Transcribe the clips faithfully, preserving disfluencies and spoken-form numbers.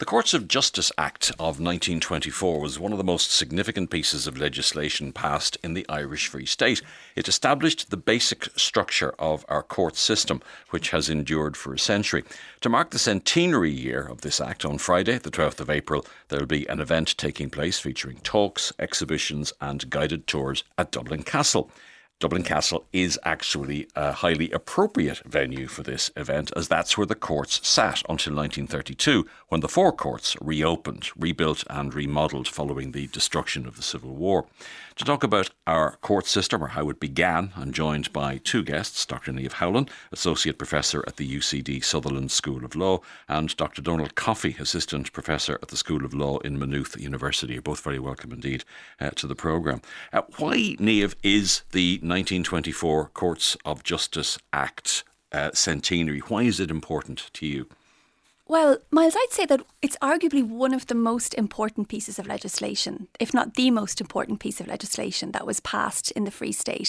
The Courts of Justice Act of nineteen twenty-four was one of the most significant pieces of legislation passed in the Irish Free State. It established the basic structure of our court system, which has endured for a century. To mark the centenary year of this act, on Friday, the twelfth of April, there will be an event taking place featuring talks, exhibitions and guided tours at Dublin Castle. Dublin Castle is actually a highly appropriate venue for this event, as that's where the courts sat until nineteen thirty-two, when the four courts reopened, rebuilt and remodelled following the destruction of the Civil War. To talk about our court system, or how it began, I'm joined by two guests, Doctor Niamh Howlin, Associate Professor at the U C D Sutherland School of Law, and Doctor Donald Coffey, Assistant Professor at the School of Law in Maynooth University. You're both very welcome indeed uh, to the programme. Uh, why, Niamh, is the nineteen twenty-four Courts of Justice Act uh, centenary? Why is it important to you? Well, Miles, I'd say that it's arguably one of the most important pieces of legislation, if not the most important piece of legislation that was passed in the Free State.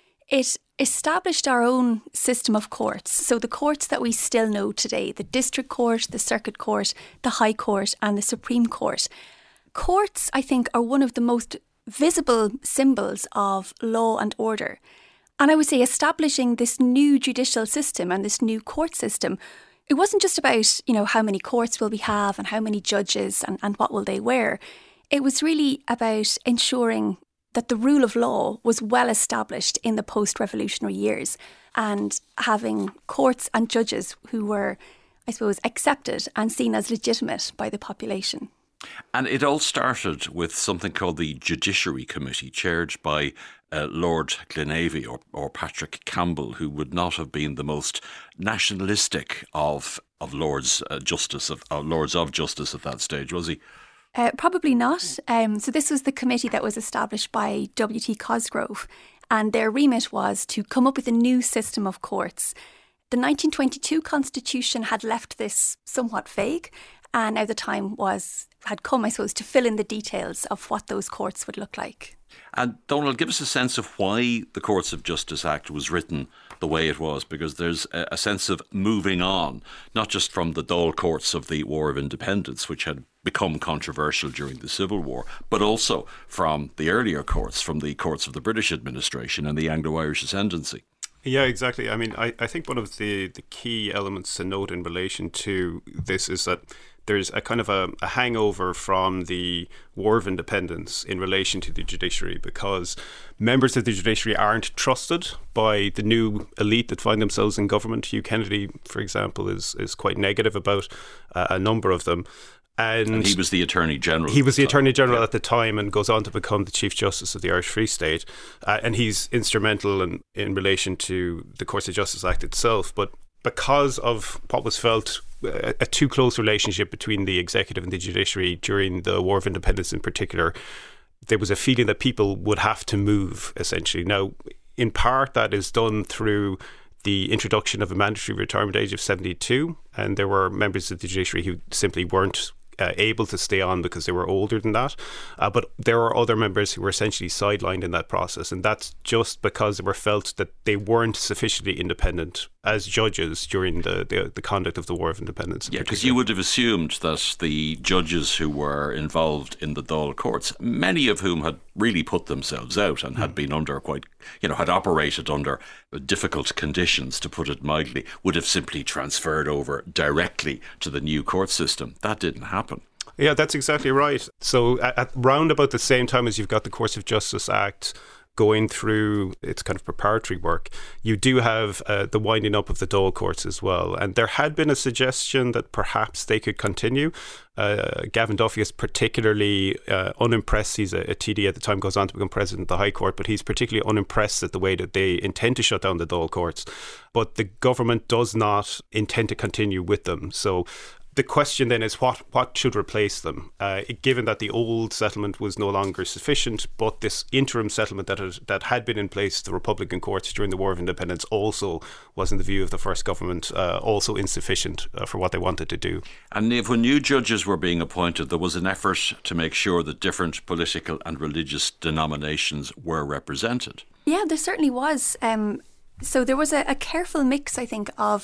It established our own system of courts. So the courts that we still know today, the District Court, the Circuit Court, the High Court and the Supreme Court. Courts, I think, are one of the most visible symbols of law and order. And I would say establishing this new judicial system and this new court system, it wasn't just about, you know, how many courts will we have and how many judges and, and what will they wear. It was really about ensuring that the rule of law was well established in the post-revolutionary years and having courts and judges who were, I suppose, accepted and seen as legitimate by the population. And it all started with something called the Judiciary Committee, chaired by uh, Lord Glenavy or, or Patrick Campbell, who would not have been the most nationalistic of of Lords uh, Justice of uh, Lords of Justice at that stage, was he? Uh, probably not. Um, so this was the committee that was established by W T Cosgrove, and their remit was to come up with a new system of courts. The nineteen twenty-two Constitution had left this somewhat vague, and now the time was had come, I suppose, to fill in the details of what those courts would look like. And Donald, give us a sense of why the Courts of Justice Act was written the way it was, because there's a, a sense of moving on, not just from the dull courts of the War of Independence, which had become controversial during the Civil War, but also from the earlier courts, from the courts of the British administration and the Anglo-Irish Ascendancy. Yeah, exactly. I mean, I, I think one of the, the key elements to note in relation to this is that there's a kind of a, a hangover from the War of Independence in relation to the judiciary, because members of the judiciary aren't trusted by the new elite that find themselves in government. Hugh Kennedy, for example, is, is quite negative about uh, a number of them. And, and he was the Attorney General. He was the Attorney General yeah. at the time, and goes on to become the Chief Justice of the Irish Free State. Uh, and he's instrumental in, in relation to the Courts of Justice Act itself. But because of what was felt a, a too close relationship between the executive and the judiciary during the War of Independence in particular, there was a feeling that people would have to move, essentially. Now, in part, that is done through the introduction of a mandatory retirement age of seventy-two, and there were members of the judiciary who simply weren't Uh, able to stay on because they were older than that. Uh, but there are other members who were essentially sidelined in that process, and that's just because they were felt that they weren't sufficiently independent as judges during the, the, the conduct of the War of Independence. Yeah, because you would have assumed that the judges who were involved in the Dáil courts, many of whom had really put themselves out and had mm. been under quite, you know, had operated under difficult conditions, to put it mildly, would have simply transferred over directly to the new court system. That didn't happen. Yeah, that's exactly right. So at, at round about the same time as you've got the Courts of Justice Act going through its kind of preparatory work, you do have uh, the winding up of the Dáil courts as well. And there had been a suggestion that perhaps they could continue. Uh, Gavin Duffy is particularly uh, unimpressed. He's a, a T D at the time, goes on to become president of the High Court, but he's particularly unimpressed at the way that they intend to shut down the Dáil courts. But the government does not intend to continue with them. So the question then is what, what should replace them, uh, given that the old settlement was no longer sufficient, but this interim settlement that had, that had been in place, the Republican courts during the War of Independence, also was, in the view of the first government, uh, also insufficient uh, for what they wanted to do. And Niamh, when new judges were being appointed, there was an effort to make sure that different political and religious denominations were represented. Yeah, there certainly was. Um, so there was a, a careful mix, I think, of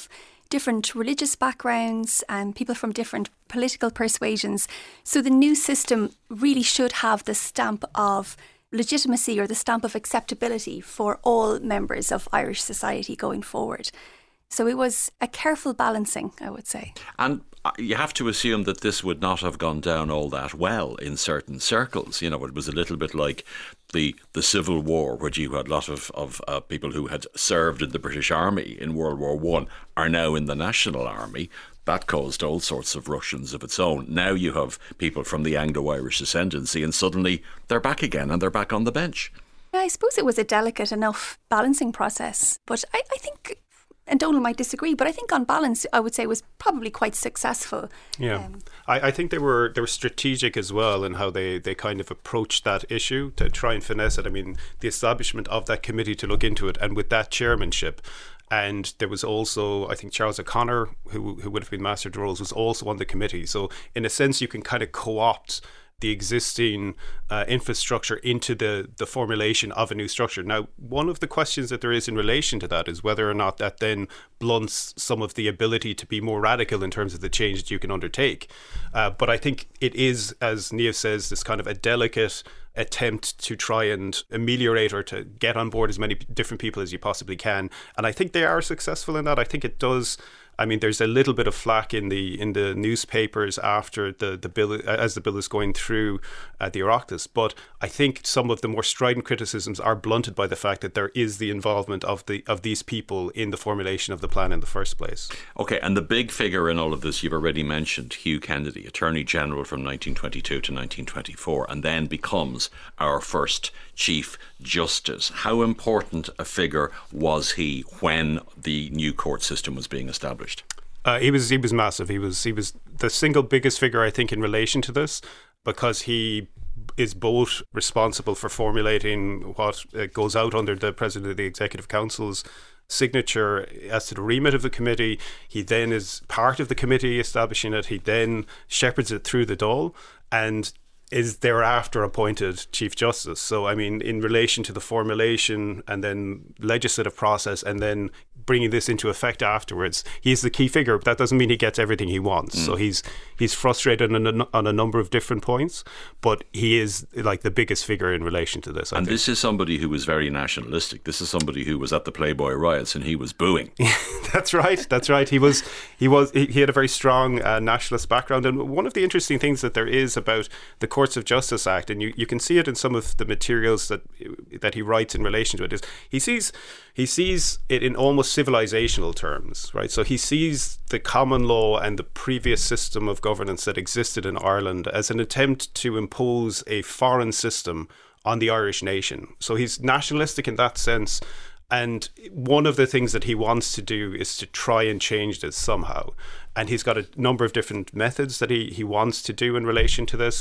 different religious backgrounds and people from different political persuasions. So the new system really should have the stamp of legitimacy or the stamp of acceptability for all members of Irish society going forward. So it was a careful balancing, I would say. And you have to assume that this would not have gone down all that well in certain circles. You know, it was a little bit like the the Civil War, where you had a lot of, of uh, people who had served in the British Army in World War One are now in the National Army. That caused all sorts of ructions of its own. Now you have people from the Anglo-Irish ascendancy, and suddenly they're back again and they're back on the bench. Yeah, I suppose it was a delicate enough balancing process. But I, I think, and Donal might disagree, but I think on balance, I would say it was probably quite successful. Yeah, um, I, I think they were they were strategic as well in how they, they kind of approached that issue to try and finesse it. I mean, the establishment of that committee to look into it, and with that chairmanship. And there was also, I think, Charles O'Connor, who who would have been Master of the Rolls, was also on the committee. So in a sense, you can kind of co-opt the existing uh, infrastructure into the, the formulation of a new structure. Now, one of the questions that there is in relation to that is whether or not that then blunts some of the ability to be more radical in terms of the change that you can undertake. Uh, but I think it is, as Niamh says, this kind of a delicate attempt to try and ameliorate or to get on board as many different people as you possibly can. And I think they are successful in that. I think it does. I mean, there's a little bit of flack in the in the newspapers after the, the bill, as the bill is going through uh, the Oireachtas. But I think some of the more strident criticisms are blunted by the fact that there is the involvement of the of these people in the formulation of the plan in the first place. Okay, and the big figure in all of this, you've already mentioned Hugh Kennedy, Attorney General from nineteen twenty-two to nineteen twenty-four, and then becomes our first Chief Justice. How important a figure was he when the new court system was being established? Uh, he was he was massive. He was he was the single biggest figure, I think, in relation to this, because he is both responsible for formulating what uh, goes out under the President of the Executive Council's signature as to the remit of the committee. He then is part of the committee establishing it. He then shepherds it through the Dáil and is thereafter appointed Chief Justice. So, I mean, in relation to the formulation and then legislative process and then bringing this into effect afterwards, he's the key figure, but that doesn't mean he gets everything he wants. Mm. So he's he's frustrated on a, on a number of different points, but he is like the biggest figure in relation to this. I and think. This is somebody who was very nationalistic. This is somebody who was at the Playboy riots and he was booing. That's right. That's right. He was. He was. He, he had a very strong uh, nationalist background, and one of the interesting things that there is about the Courts of Justice Act, and you, you can see it in some of the materials that that he writes in relation to it, is he sees he sees it in almost civilizational terms, right? So he sees the common law and the previous system of governance that existed in Ireland as an attempt to impose a foreign system on the Irish nation. So he's nationalistic in that sense. And one of the things that he wants to do is to try and change this somehow. And he's got a number of different methods that he, he wants to do in relation to this.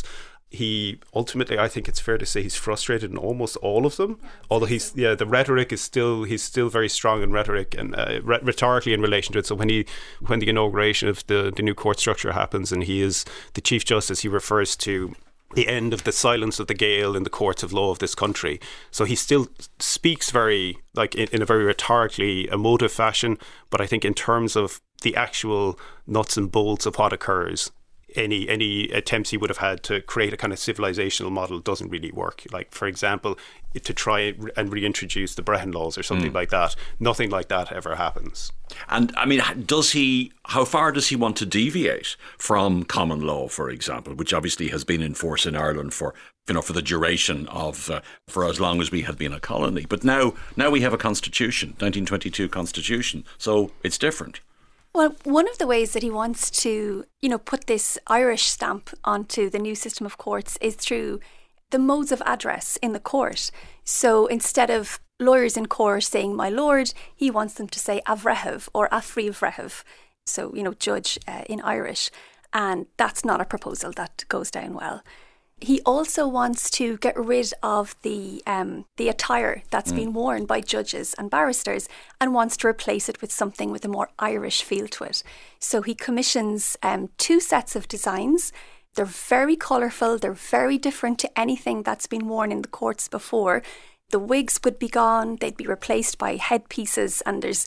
He ultimately, I think it's fair to say, he's frustrated in almost all of them. Although he's, yeah, the rhetoric is still, he's still very strong in rhetoric and uh, rhetorically in relation to it. So when he, when the inauguration of the, the new court structure happens and he is the Chief Justice, he refers to the end of the silence of the Gael in the courts of law of this country. So he still speaks very, like in, in a very rhetorically emotive fashion, but I think in terms of the actual nuts and bolts of what occurs, any any attempts he would have had to create a kind of civilizational model doesn't really work. Like, for example, to try and reintroduce the Brehon laws or something mm. like that. Nothing like that ever happens. And I mean, does he, how far does he want to deviate from common law, for example, which obviously has been in force in Ireland for, you know, for the duration of, uh, for as long as we had been a colony. But now, now we have a constitution, nineteen twenty-two constitution. So it's different. Well, one of the ways that he wants to, you know, put this Irish stamp onto the new system of courts is through the modes of address in the court. So instead of lawyers in court saying "my lord," he wants them to say "avrehev" or "afrivrehev." So, you know, judge uh, in Irish. And that's not a proposal that goes down well. He also wants to get rid of the um, the attire that's mm. been worn by judges and barristers and wants to replace it with something with a more Irish feel to it. So he commissions um, two sets of designs. They're very colourful. They're very different to anything that's been worn in the courts before. The wigs would be gone. They'd be replaced by headpieces, and there's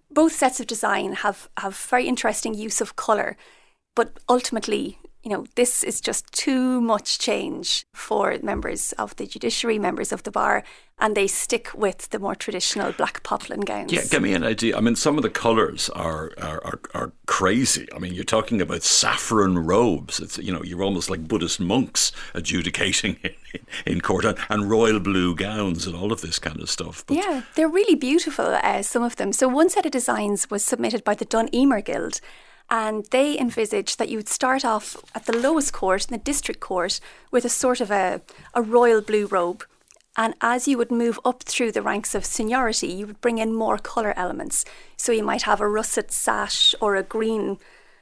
both sets of design have, have very interesting use of colour, but ultimately, you know, this is just too much change for members of the judiciary, members of the bar, and they stick with the more traditional black poplin gowns. Yeah, give me an idea. I mean, some of the colours are, are, are, are crazy. I mean, you're talking about saffron robes. It's, you know, you're almost like Buddhist monks adjudicating in, in court, and, and royal blue gowns and all of this kind of stuff. But yeah, they're really beautiful, uh, some of them. So one set of designs was submitted by the Dun Emer Guild, and they envisaged that you would start off at the lowest court, in the district court, with a sort of a, a royal blue robe. And as you would move up through the ranks of seniority, you would bring in more colour elements. So you might have a russet sash or a green,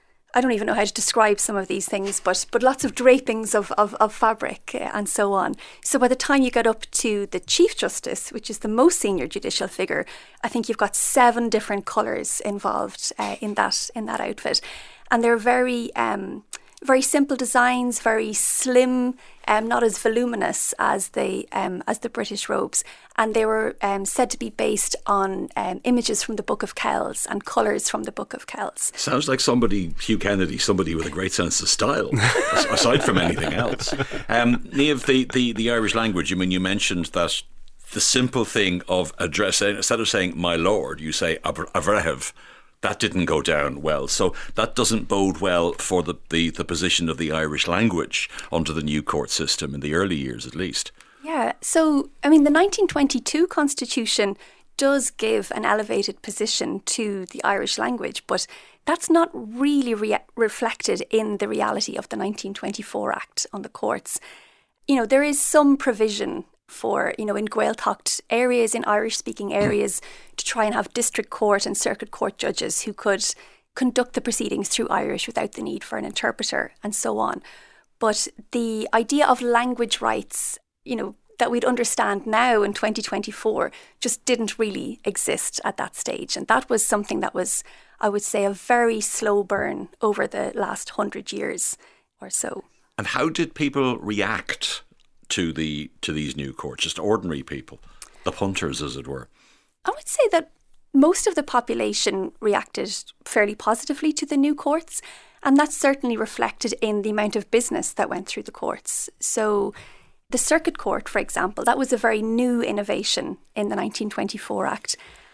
I don't even know how to describe some of these things, but but lots of drapings of, of, of fabric and so on. So by the time you get up to the Chief Justice, which is the most senior judicial figure, I think you've got seven different colours involved uh, in that in that outfit. And they're very um, very simple designs, very slim, um, not as voluminous as the um, as the British robes, and they were um, said to be based on um, images from the Book of Kells and colours from the Book of Kells. Sounds like somebody, Hugh Kennedy, somebody with a great sense of style, aside from anything else. Um, Niamh, the, the, the Irish language, I mean, you mentioned that the simple thing of addressing, instead of saying my lord, you say Avrehev. That didn't go down well. So that doesn't bode well for the, the, the position of the Irish language under the new court system, in the early years at least. Yeah, so, I mean, the nineteen twenty-two Constitution does give an elevated position to the Irish language, but that's not really re- reflected in the reality of the nineteen twenty-four Act on the courts. You know, there is some provision for, you know, in Gaeltacht areas, in Irish-speaking areas, to try and have district court and circuit court judges who could conduct the proceedings through Irish without the need for an interpreter and so on. But the idea of language rights, you know, that we'd understand now in twenty twenty-four just didn't really exist at that stage. And that was something that was, I would say, a very slow burn over the last hundred years or so. And how did people react to the to these new courts, just ordinary people, the punters, as it were? I would say that most of the population reacted fairly positively to the new courts, and that's certainly reflected in the amount of business that went through the courts. So the Circuit Court, for example, that was a very new innovation in the nineteen twenty-four Act,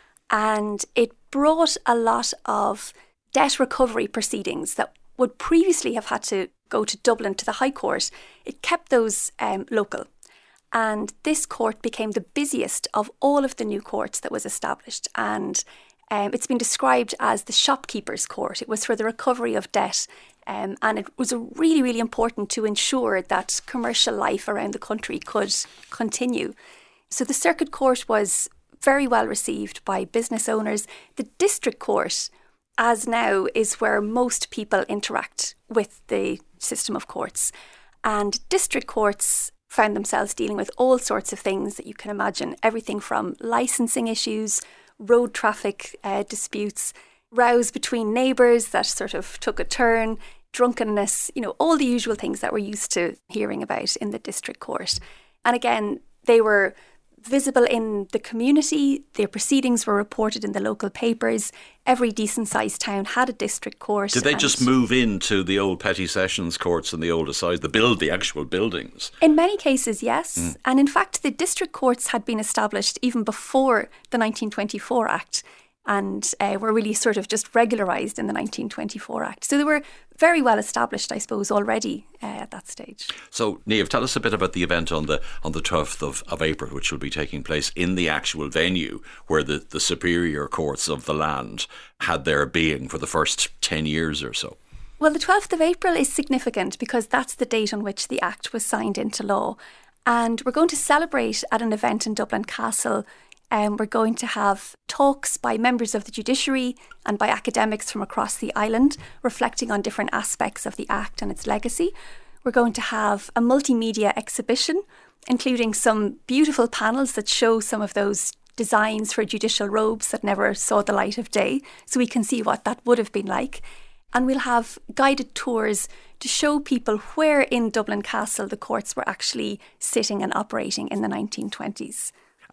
and it brought a lot of debt recovery proceedings that would previously have had to go to Dublin to the High Court. It kept those um, local. And this court became the busiest of all of the new courts that was established. And um, it's been described as the shopkeeper's court. It was for the recovery of debt. Um, and it was really, really important to ensure that commercial life around the country could continue. So the Circuit Court was very well received by business owners. The District Court, as now, is where most people interact with the system of courts. And district courts found themselves dealing with all sorts of things that you can imagine, everything from licensing issues, road traffic uh, disputes, rows between neighbours that sort of took a turn, drunkenness, you know, all the usual things that we're used to hearing about in the district court. And again, they were visible in the community. Their proceedings were reported in the local papers. Every decent-sized town had a district court. Did they just move into the old petty sessions courts and the old assize, the build, the actual buildings? In many cases, yes. Mm. And in fact, the district courts had been established even before the nineteen twenty-four Act, and uh, were really sort of just regularised in the nineteen twenty-four Act. So they were very well established, I suppose, already uh, at that stage. So, Niamh, tell us a bit about the event on the on the twelfth of, of April, which will be taking place in the actual venue where the, the superior courts of the land had their being for the first ten years or so. Well, the twelfth of April is significant because that's the date on which the Act was signed into law. And we're going to celebrate at an event in Dublin Castle. Um, we're going to have talks by members of the judiciary and by academics from across the island reflecting on different aspects of the Act and its legacy. We're going to have a multimedia exhibition, including some beautiful panels that show some of those designs for judicial robes that never saw the light of day, so we can see what that would have been like. And we'll have guided tours to show people where in Dublin Castle the courts were actually sitting and operating in the nineteen twenties.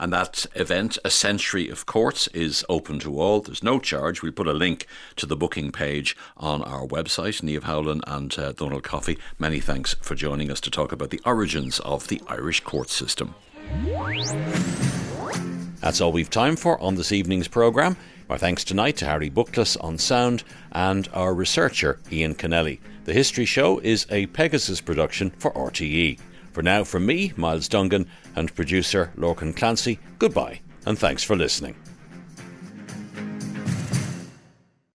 And that event, A Century of Courts, is open to all. There's no charge. We'll put a link to the booking page on our website. Niamh Howlin and uh, Donald Coffey, many thanks for joining us to talk about the origins of the Irish court system. That's all we've time for on this evening's programme. Our thanks tonight to Harry Buckless on sound and our researcher Ian Kennelly. The History Show is a Pegasus production for R T E. For now, from me, Miles Dungan, and producer Lorcan Clancy, goodbye and thanks for listening.